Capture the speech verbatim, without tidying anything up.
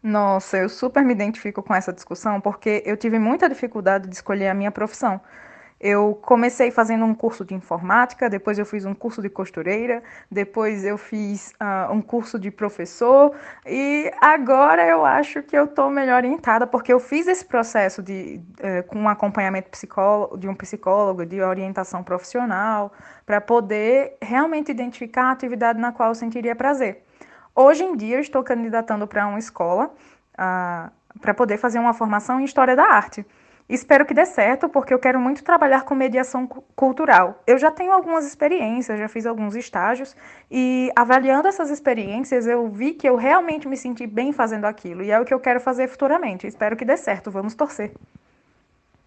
Nossa, eu super me identifico com essa discussão porque eu tive muita dificuldade de escolher a minha profissão. Eu comecei fazendo um curso de informática, depois eu fiz um curso de costureira, depois eu fiz ah, um curso de professor e agora eu acho que eu estou melhor orientada porque eu fiz esse processo de, eh, com um acompanhamento psicólogo, de um psicólogo, de orientação profissional, para poder realmente identificar a atividade na qual eu sentiria prazer. Hoje em dia, eu estou candidatando para uma escola ah, para poder fazer uma formação em História da Arte. Espero que dê certo, porque eu quero muito trabalhar com mediação cultural. Eu já tenho algumas experiências, já fiz alguns estágios, e avaliando essas experiências, eu vi que eu realmente me senti bem fazendo aquilo, e é o que eu quero fazer futuramente. Espero que dê certo, vamos torcer.